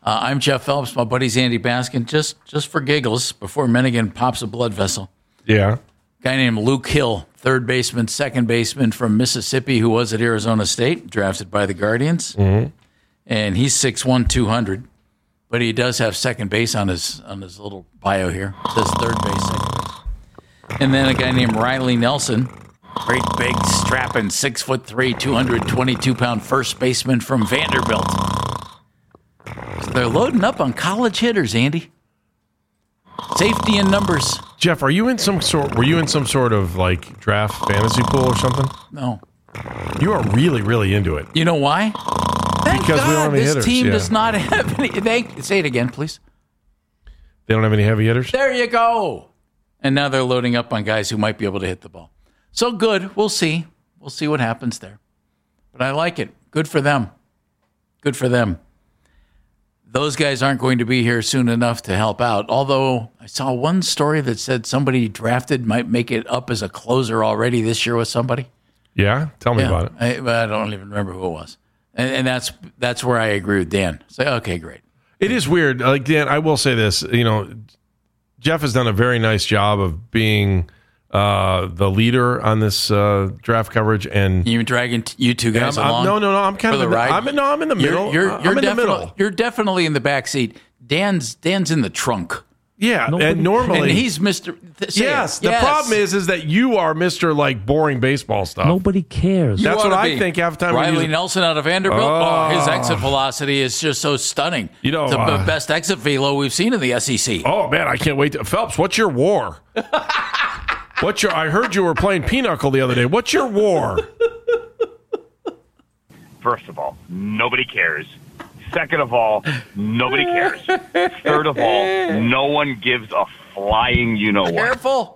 I'm Jeff Phelps. My buddy's Andy Baskin. Just for giggles, before Menigan pops a blood vessel. Yeah. Guy named Luke Hill, third baseman, second baseman from Mississippi, who was at Arizona State, drafted by the Guardians. Mm-hmm. And he's 6'1", 200. But he does have second base on his little bio here. It says third base, second base. And then a guy named Riley Nelson, great big strapping 6'3", 222-pound first baseman from Vanderbilt. So they're loading up on college hitters, Andy. Safety in numbers. Jeff, were you in some sort of like draft fantasy pool or something? No. You are really, really into it. You know why? Thank Because God we don't have any this hitters, team yeah. does not have any. Say it again, please. They don't have any heavy hitters? There you go. And now they're loading up on guys who might be able to hit the ball. So good. We'll see. We'll see what happens there. But I like it. Good for them. Good for them. Those guys aren't going to be here soon enough to help out. Although I saw one story that said somebody drafted might make it up as a closer already this year with somebody. Yeah? Tell me about it. I don't even remember who it was. And that's where I agree with Dan. Say, okay, great. It is weird. Like, Dan, I will say this. Jeff has done a very nice job of being the leader on this draft coverage. And you dragging you two guys along? No. I'm kind of the ride. I'm in the middle. I'm in the middle. You're definitely in the back seat. Dan's in the trunk. Yeah, and normally and he's Mr. Yes, the problem is that you are Mr. like boring baseball stuff. Nobody cares. That's what I think half the time. Riley Nelson out of Vanderbilt. His exit velocity is just so stunning. It's the best exit velo we've seen in the SEC. Oh man, I can't wait. Phelps, what's your war? I heard you were playing Pinochle the other day. What's your war? First of all, nobody cares. Second of all, nobody cares. Third of all, no one gives a flying you-know-what. Careful.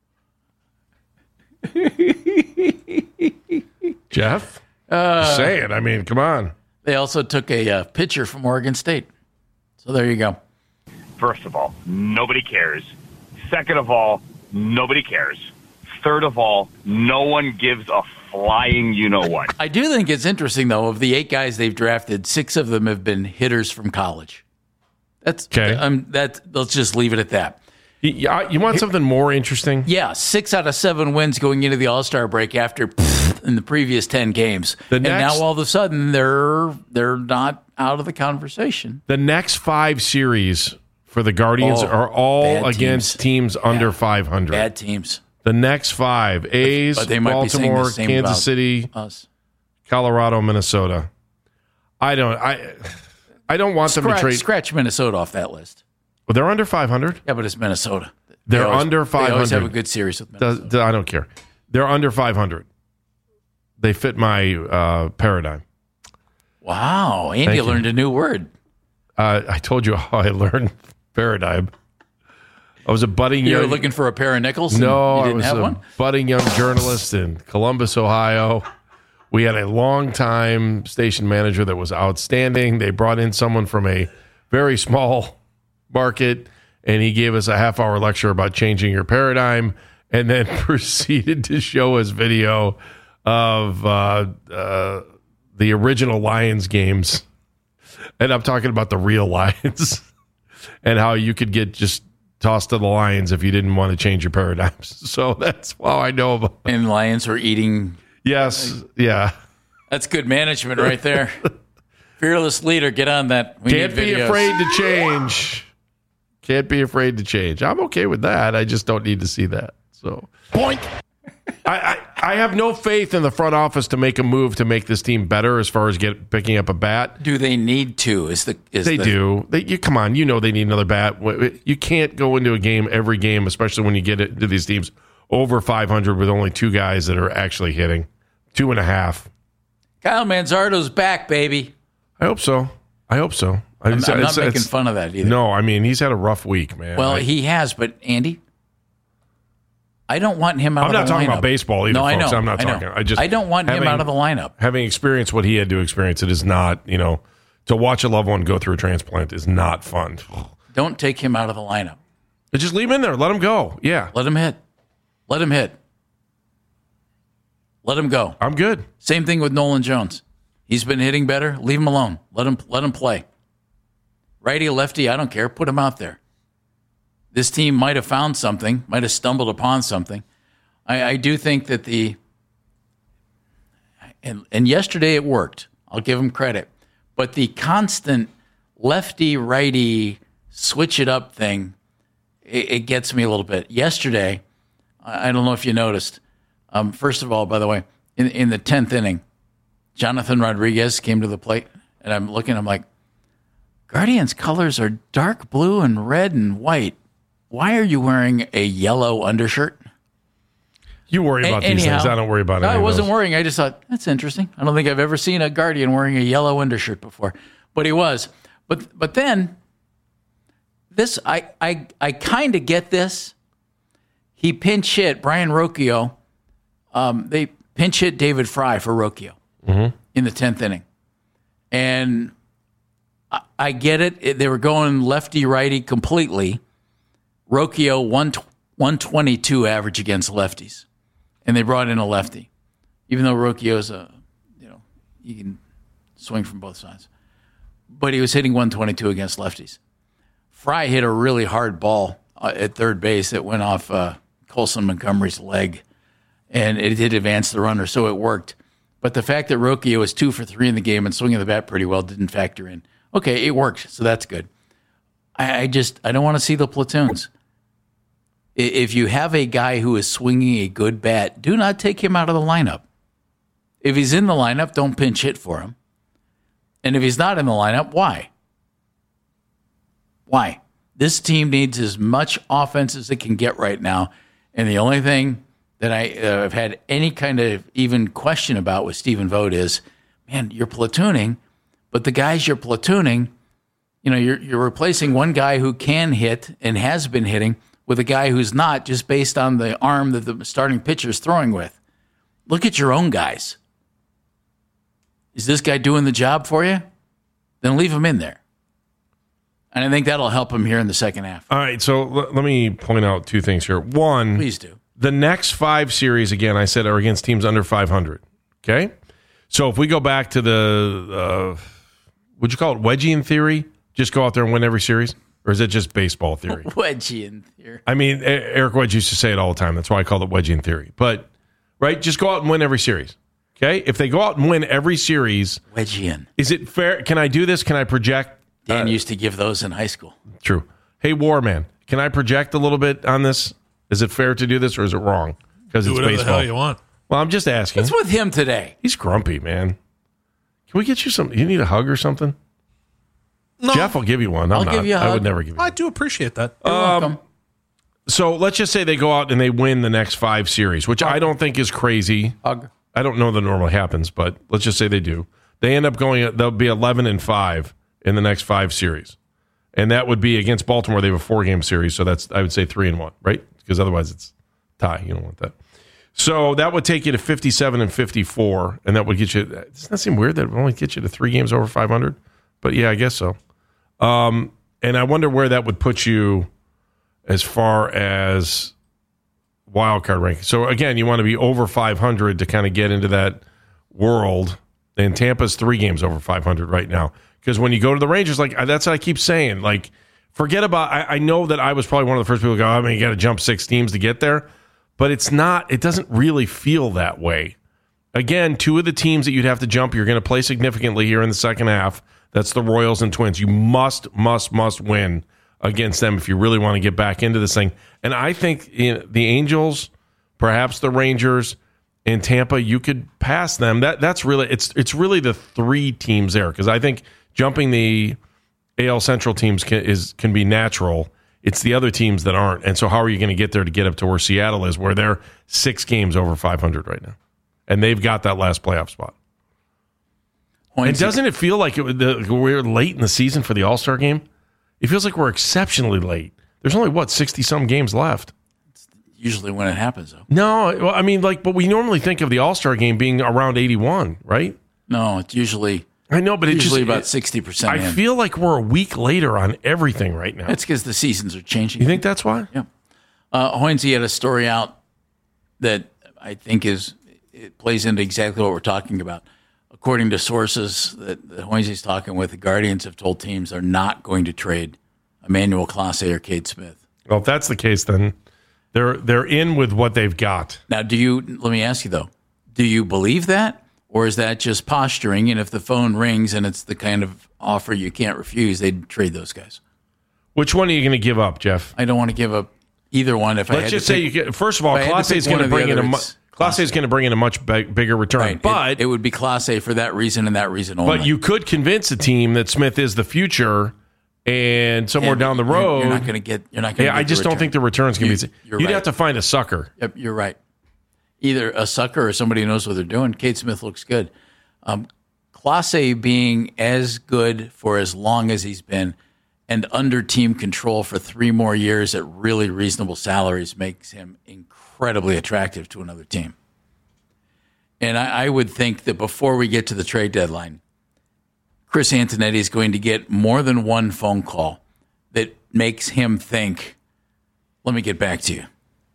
Jeff? Say it. I mean, come on. They also took a pitcher from Oregon State. So there you go. First of all, nobody cares. Second of all, nobody cares. Third of all, no one gives a flying you-know-what. I do think it's interesting, though, of the 8 guys they've drafted, 6 of them have been hitters from college. That's okay. Let's just leave it at that. You want something more interesting? Yeah, 6 out of 7 wins going into the All-Star break after in the previous 10 games. Now all of a sudden they're not out of the conversation. The next 5 series for the Guardians are all against teams under 500. Bad teams. The next 5, A's, but they might Baltimore, be saying the same Kansas City, us. Colorado, Minnesota. I don't want them to trade. Scratch Minnesota off that list. Well, they're under 500. Yeah, but it's Minnesota. They're under 500. They always have a good series with Minnesota. I don't care. They're under 500. They fit my paradigm. Wow. Andy learned a new word. I told you how I learned paradigm. I was a budding You were looking for a pair of nickels? No, you I didn't was have a one? budding young journalist in Columbus, Ohio. We had a long-time station manager that was outstanding. They brought in someone from a very small market, and he gave us a half-hour lecture about changing your paradigm, and then proceeded to show us video of the original Lions games. And I'm talking about the real Lions and how you could get just tossed to the Lions if you didn't want to change your paradigms. So that's how I know about it. And Lions were eating. Yes, yeah. That's good management right there. Fearless leader, get on that. Can't be afraid to change. Can't be afraid to change. I'm okay with that. I just don't need to see that. So point. I have no faith in the front office to make a move to make this team better as far as picking up a bat. Do they need to? They do. Come on, they need another bat. You can't go into a game every game, especially when you get into these teams over 500 with only 2 guys that are actually hitting. 2.5. Kyle Manzardo's back, baby. I hope so. I'm not making fun of that either. No, I mean, he's had a rough week, man. Well, he has, but Andy, I don't want him out of the lineup. I'm not talking about baseball either, no, folks. I know. I'm not talking. I don't want him out of the lineup. Having experienced what he had to experience, it is not, to watch a loved one go through a transplant is not fun. Don't take him out of the lineup. But just leave him in there. Let him go. Yeah. Let him hit. Let him go. I'm good. Same thing with Nolan Jones. He's been hitting better. Leave him alone. Let him play. Righty, lefty, I don't care. Put them out there. This team might have found something, might have stumbled upon something. I do think that and yesterday it worked. I'll give them credit. But the constant lefty-righty switch-it-up thing, it gets me a little bit. Yesterday, I don't know if you noticed, first of all, by the way, in the 10th inning, Jonathan Rodriguez came to the plate, and I'm like, Guardians' colors are dark blue and red and white. Why are you wearing a yellow undershirt? You worry about these things. I don't worry about it. I wasn't worrying. I just thought, that's interesting. I don't think I've ever seen a Guardian wearing a yellow undershirt before. But he was. But then, this, I kind of get this. He pinch hit Brian Rocchio. They pinch hit David Fry for Rocchio in the 10th inning. And I get it. They were going lefty-righty completely. Rocchio 122 average against lefties. And they brought in a lefty. Even though Rocchio's he can swing from both sides. But he was hitting 122 against lefties. Fry hit a really hard ball at third base that went off Colson Montgomery's leg. And it did advance the runner, so it worked. But the fact that Rocchio was 2 for 3 in the game and swinging the bat pretty well didn't factor in. Okay, it worked, so that's good. I don't want to see the platoons. If you have a guy who is swinging a good bat, do not take him out of the lineup. If he's in the lineup, don't pinch hit for him. And if he's not in the lineup, why? Why? This team needs as much offense as it can get right now. And the only thing that I've had any kind of even question about with Stephen Vogt is, man, you're platooning, but the guys you're platooning, you're replacing one guy who can hit and has been hitting with a guy who's not, just based on the arm that the starting pitcher is throwing with. Look at your own guys. Is this guy doing the job for you? Then leave him in there. And I think that'll help him here in the second half. All right, so let me point out two things here. One, please do. The next 5 series, again, I said, are against teams under 500. Okay? So if we go back to the, would you call it wedging theory? Just go out there and win every series? Or is it just baseball theory? Wedging theory. I mean, Eric Wedge used to say it all the time. That's why I called it wedging theory. But, right, just go out and win every series. Okay? If they go out and win every series. Wedging. Is it fair? Can I do this? Can I project? Dan used to give those in high school. True. Hey, Warman, can I project a little bit on this? Is it fair to do this or is it wrong? Because it's baseball. Do whatever the hell you want. Well, I'm just asking. What's with him today? He's grumpy, man. Can we get you some? You need a hug or something? No. Jeff will give you one. I'll give you a hug. I would never give you one. I do appreciate that. You're welcome. So let's just say they go out and they win the next 5 series, which I don't think is crazy. Hug. I don't know that normally happens, but let's just say they do. They end up going, they'll be 11-5 in the next 5 series. And that would be against Baltimore. They have a 4-game series, so that's, I would say, 3-1, right? Because otherwise it's tie. You don't want that. So that would take you to 57-54, and that would get you, doesn't that seem weird that it would only get you to 3 games over 500? But yeah, I guess so. And I wonder where that would put you as far as wild card ranking. So again, you want to be over 500 to kind of get into that world. And Tampa's 3 games over 500 right now. Because when you go to the Rangers, like that's what I keep saying. Like, forget about. I know that I was probably one of the first people to go, I mean, you got to jump 6 teams to get there. But it's not. It doesn't really feel that way. Again, 2 of the teams that you'd have to jump, you're going to play significantly here in the second half. That's the Royals and Twins. You must win against them if you really want to get back into this thing. And I think the Angels, perhaps the Rangers, and Tampa, you could pass them. That's really it's really the 3 teams there, because I think jumping the AL Central teams can be natural. It's the other teams that aren't. And so how are you going to get there to get up to where Seattle is, where they're 6 games over 500 right now, and they've got that last playoff spot. And doesn't it feel like we're late in the season for the All-Star game? It feels like we're exceptionally late. There's only, 60-some games left. It's usually when it happens, though. No, well, I mean, but we normally think of the All-Star game being around 81, right? No, it's usually... I know, but it's usually about 60%. I feel like we're a week later on everything right now. That's because the seasons are changing. You think that's why? Yeah. Hoynesy had a story out that I think it plays into exactly what we're talking about. according to sources that Hoynes's talking with, the Guardians have told teams they're not going to trade Emmanuel Clase or Cade Smith. Well, if that's the case, then they're in with what they've got. Now, let me ask you, though, do you believe that? Or is that just posturing? And if the phone rings and it's the kind of offer you can't refuse, they'd trade those guys. Which one are you going to give up, Jeff? I don't want to give up either one. Let's just say you get. First of all, Clase is going to bring in a much bigger return. Right. But it would be Clase for that reason and that reason only. But you could convince a team that Smith is the future, and somewhere down the road, you're not going to get. You're not going. Yeah, I just don't think the return's going to be. You'd right. have to find a sucker. Yep, you're right. Either a sucker or somebody who knows what they're doing. Cade Smith looks good. Clase being as good for as long as he's been and under team control for 3 more years at really reasonable salaries makes him incredibly attractive to another team. And I would think that before we get to the trade deadline, Chris Antonetti is going to get more than one phone call that makes him think, let me get back to you.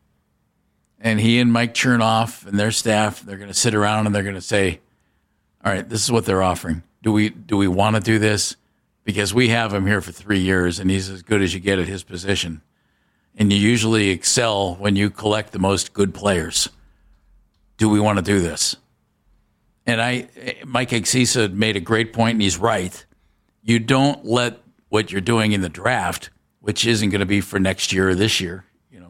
And he and Mike Chernoff and their staff, they're going to sit around and they're going to say, all right, this is what they're offering. Do we want to do this? Because we have him here for 3 years and he's as good as you get at his position. And you usually excel when you collect the most good players. Do we want to do this? And Mike Exisa made a great point, and he's right. You don't let what you're doing in the draft, which isn't going to be for next year or this year,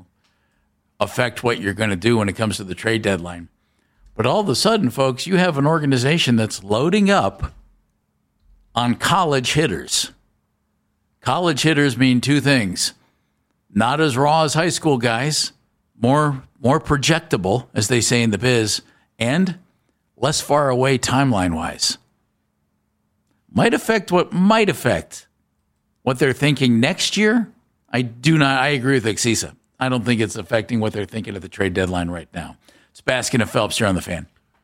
affect what you're going to do when it comes to the trade deadline. But all of a sudden, folks, you have an organization that's loading up on college hitters. College hitters mean 2 things. Not as raw as high school guys, more projectable, as they say in the biz, and less far away timeline-wise. Might affect what they're thinking next year. I agree with Exisa. I don't think it's affecting what they're thinking at the trade deadline right now. It's Baskin and Phelps here on The Fan.